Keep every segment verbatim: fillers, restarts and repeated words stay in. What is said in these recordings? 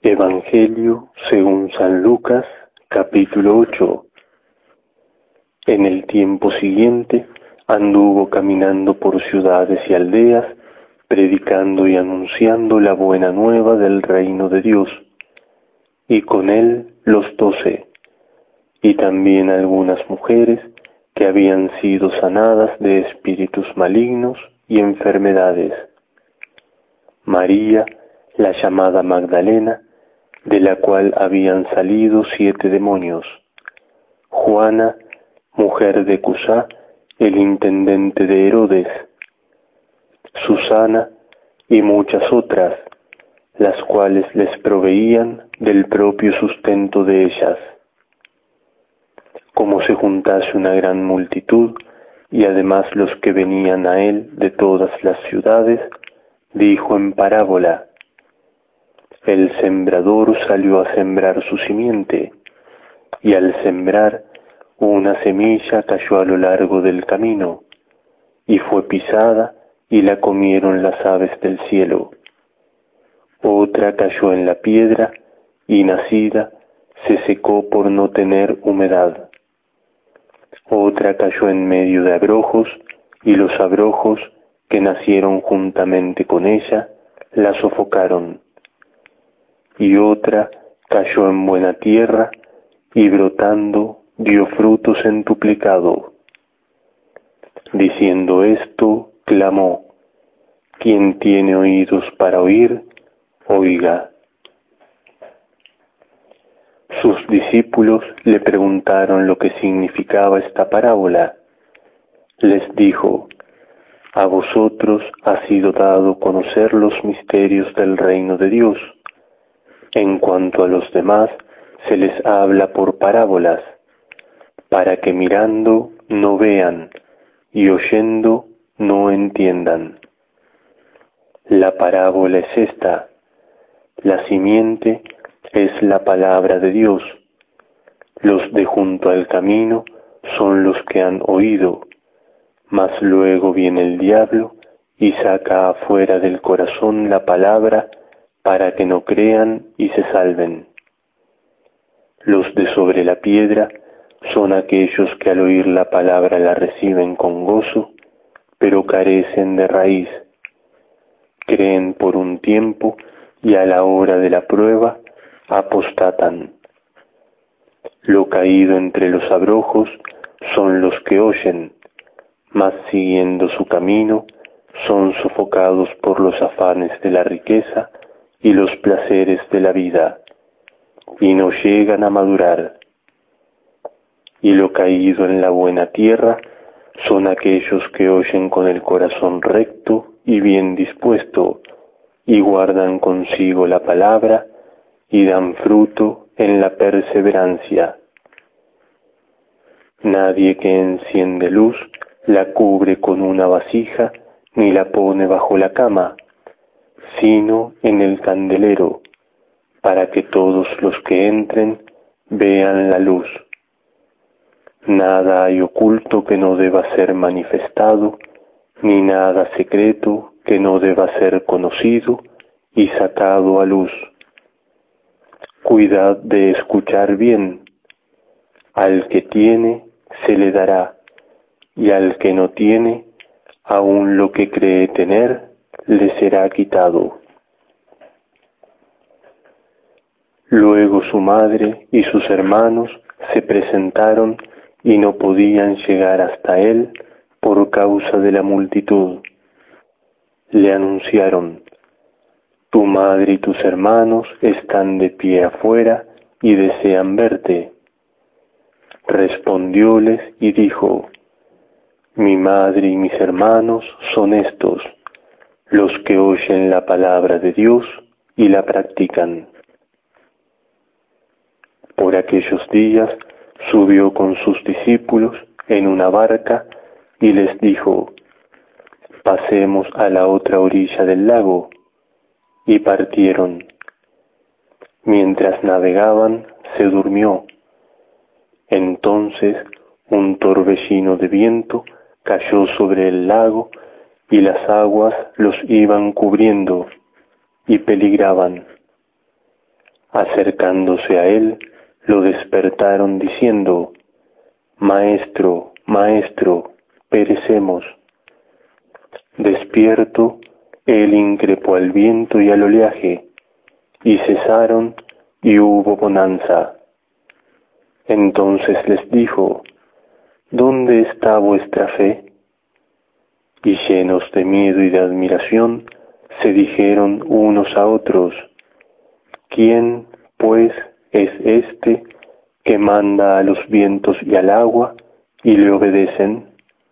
Evangelio según San Lucas, capítulo ocho. En el tiempo siguiente anduvo caminando por ciudades y aldeas, predicando y anunciando la buena nueva del reino de Dios, y con él los doce, y también algunas mujeres que habían sido sanadas de espíritus malignos y enfermedades. María, la llamada Magdalena, de la cual habían salido siete demonios. Juana, mujer de Cusá, el intendente de Herodes. Susana y muchas otras, las cuales les proveían del propio sustento de ellas. Como se juntase una gran multitud, y además los que venían a él de todas las ciudades, dijo en parábola: El sembrador salió a sembrar su simiente, y al sembrar, una semilla cayó a lo largo del camino, y fue pisada, y la comieron las aves del cielo. Otra cayó en la piedra, y nacida, se secó por no tener humedad. Otra cayó en medio de abrojos, y los abrojos, que nacieron juntamente con ella, la sofocaron. Y otra cayó en buena tierra, y brotando dio fruto centuplicado. Diciendo esto, clamó: Quien tiene oídos para oír, oiga. Sus discípulos le preguntaron lo que significaba esta parábola. Les dijo: A vosotros ha sido dado conocer los misterios del reino de Dios. En cuanto a los demás, se les habla por parábolas, para que mirando no vean y oyendo no entiendan. La parábola es esta: la simiente es la palabra de Dios. Los de junto al camino son los que han oído, mas luego viene el diablo y saca afuera del corazón la palabra para que no crean y se salven. Los de sobre la piedra son aquellos que al oír la palabra la reciben con gozo, pero carecen de raíz. Creen por un tiempo y a la hora de la prueba apostatan. Lo caído entre los abrojos son los que oyen, mas siguiendo su camino son sofocados por los afanes de la riqueza y los placeres de la vida, y no llegan a madurar. Y lo caído en la buena tierra son aquellos que oyen con el corazón recto y bien dispuesto, y guardan consigo la palabra, y dan fruto en la perseverancia. Nadie que enciende luz la cubre con una vasija, ni la pone bajo la cama, sino en el candelero, para que todos los que entren vean la luz. Nada hay oculto que no deba ser manifestado, ni nada secreto que no deba ser conocido y sacado a luz. Cuidad de escuchar bien. Al que tiene, se le dará, y al que no tiene, aun lo que cree tener, le será quitado. Luego su madre y sus hermanos se presentaron y no podían llegar hasta él por causa de la multitud. Le anunciaron: Tu madre y tus hermanos están de pie afuera y desean verte. Respondióles y dijo: Mi madre y mis hermanos son estos, los que oyen la palabra de Dios y la practican. Por aquellos días subió con sus discípulos en una barca y les dijo: Pasemos a la otra orilla del lago. Y partieron. Mientras navegaban, se durmió. Entonces un torbellino de viento cayó sobre el lago, y las aguas los iban cubriendo, y peligraban. Acercándose a él, lo despertaron diciendo: Maestro, Maestro, perecemos. Despierto, él increpó al viento y al oleaje, y cesaron, y hubo bonanza. Entonces les dijo: ¿Dónde está vuestra fe? Y llenos de miedo y de admiración, se dijeron unos a otros: ¿Quién, pues, es este que manda a los vientos y al agua, y le obedecen?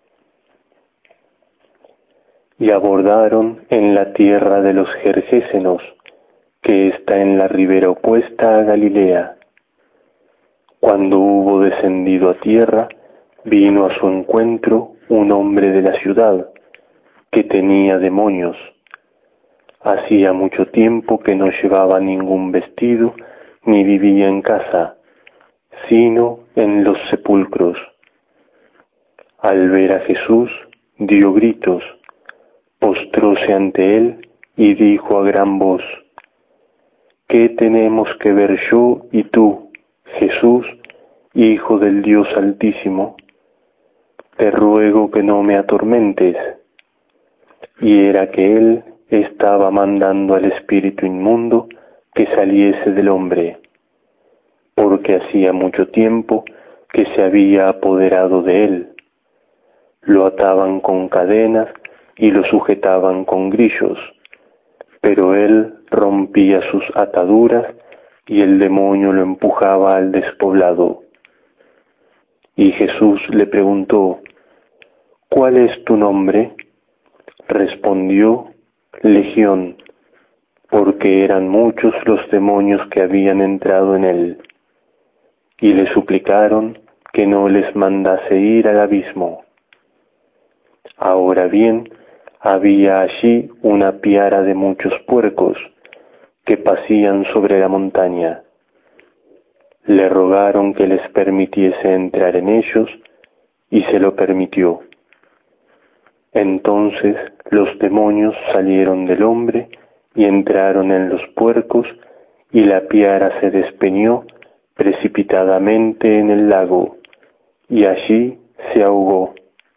Y abordaron en la tierra de los Gergesenos, que está en la ribera opuesta a Galilea. Cuando hubo descendido a tierra, vino a su encuentro un hombre de la ciudad, que tenía demonios. Hacía mucho tiempo que no llevaba ningún vestido, ni vivía en casa, sino en los sepulcros. Al ver a Jesús, dio gritos, postróse ante él y dijo a gran voz: ¿Qué tenemos que ver yo y tú, Jesús, Hijo del Dios Altísimo? Te ruego que no me atormentes. Y era que él estaba mandando al espíritu inmundo que saliese del hombre, porque hacía mucho tiempo que se había apoderado de él. Lo ataban con cadenas y lo sujetaban con grillos, pero él rompía sus ataduras y el demonio lo empujaba al despoblado. Y Jesús le preguntó: ¿Cuál es tu nombre? Respondió: Legión, porque eran muchos los demonios que habían entrado en él. Y le suplicaron que no les mandase ir al abismo. Ahora bien, había allí una piara de muchos puercos que pasían sobre la montaña. Le rogaron que les permitiese entrar en ellos, y se lo permitió. Entonces los demonios salieron del hombre y entraron en los puercos, y la piara se despeñó precipitadamente en el lago, y allí se ahogó.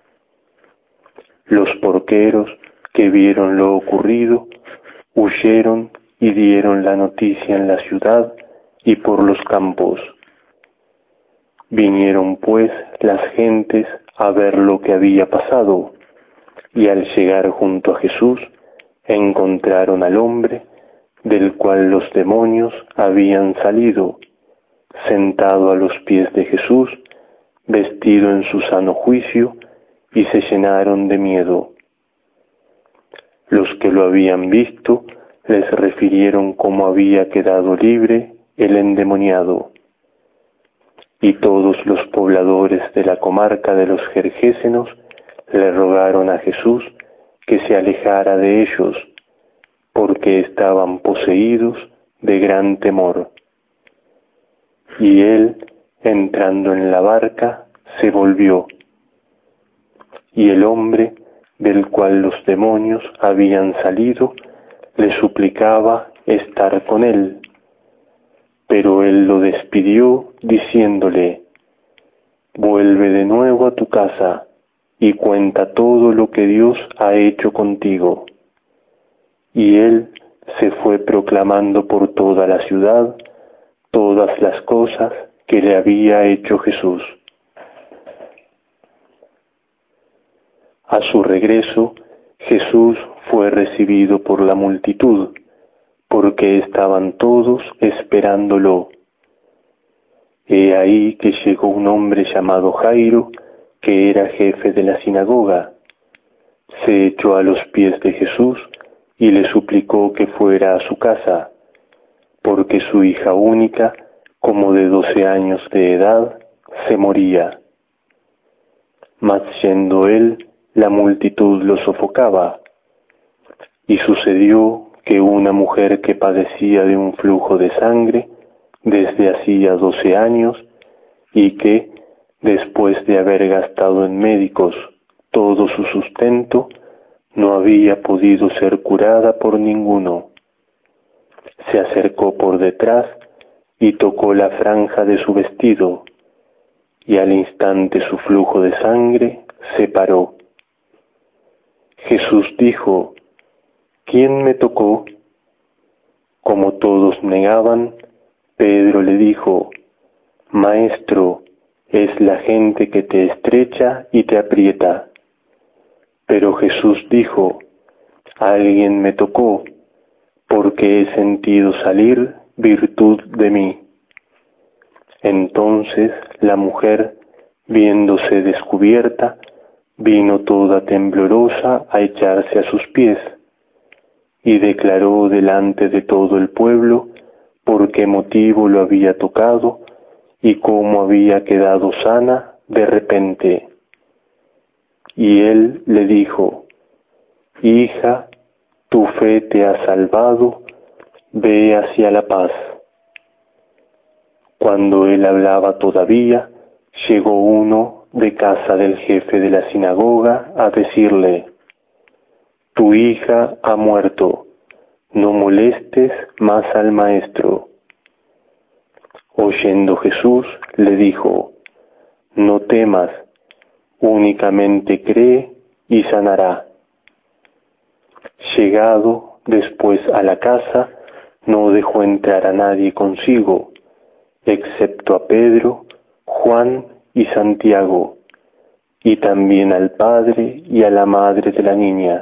Los porqueros, que vieron lo ocurrido, huyeron y dieron la noticia en la ciudad y por los campos. Vinieron pues las gentes a ver lo que había pasado, y al llegar junto a Jesús, encontraron al hombre del cual los demonios habían salido, sentado a los pies de Jesús, vestido en su sano juicio, y se llenaron de miedo. Los que lo habían visto les refirieron cómo había quedado libre el endemoniado. Y todos los pobladores de la comarca de los Gergesenos le rogaron a Jesús que se alejara de ellos, porque estaban poseídos de gran temor. Y él, entrando en la barca, se volvió. Y el hombre, del cual los demonios habían salido, le suplicaba estar con él. Pero él lo despidió, diciéndole: Vuelve de nuevo a tu casa y cuenta todo lo que Dios ha hecho contigo. Y él se fue proclamando por toda la ciudad todas las cosas que le había hecho Jesús. A su regreso, Jesús fue recibido por la multitud, porque estaban todos esperándolo. He ahí que llegó un hombre llamado Jairo, que era jefe de la sinagoga. Se echó a los pies de Jesús y le suplicó que fuera a su casa, porque su hija única, como de doce años de edad, se moría. Mas yendo él, la multitud lo sofocaba. Y sucedió que una mujer que padecía de un flujo de sangre desde hacía doce años, y que, después de haber gastado en médicos todo su sustento, no había podido ser curada por ninguno, se acercó por detrás y tocó la franja de su vestido, y al instante su flujo de sangre se paró. Jesús dijo: ¿Quién me tocó? Como todos negaban, Pedro le dijo: Maestro, es la gente que te estrecha y te aprieta. Pero Jesús dijo: Alguien me tocó, porque he sentido salir virtud de mí. Entonces la mujer, viéndose descubierta, vino toda temblorosa a echarse a sus pies, y declaró delante de todo el pueblo por qué motivo lo había tocado y cómo había quedado sana de repente. Y él le dijo: Hija, tu fe te ha salvado, ve hacia la paz. Cuando él hablaba todavía, llegó uno de casa del jefe de la sinagoga a decirle: Tu hija ha muerto, no molestes más al maestro. Oyendo Jesús, le dijo: No temas, únicamente cree y sanará. Llegado después a la casa, no dejó entrar a nadie consigo, excepto a Pedro, Juan y Santiago, y también al padre y a la madre de la niña.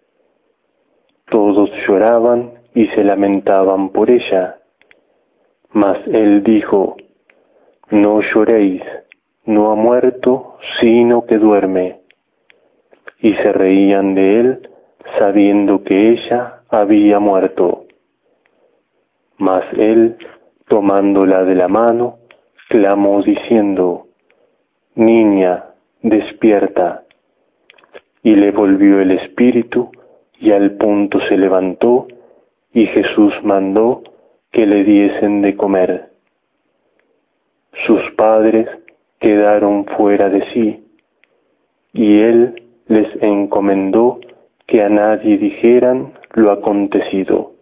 Todos lloraban y se lamentaban por ella. Mas él dijo: No lloréis, no ha muerto, sino que duerme. Y se reían de él, sabiendo que ella había muerto. Mas él, tomándola de la mano, clamó diciendo: Niña, despierta. Y le volvió el espíritu, y al punto se levantó, y Jesús mandó que le diesen de comer. Sus padres quedaron fuera de sí, y él les encomendó que a nadie dijeran lo acontecido.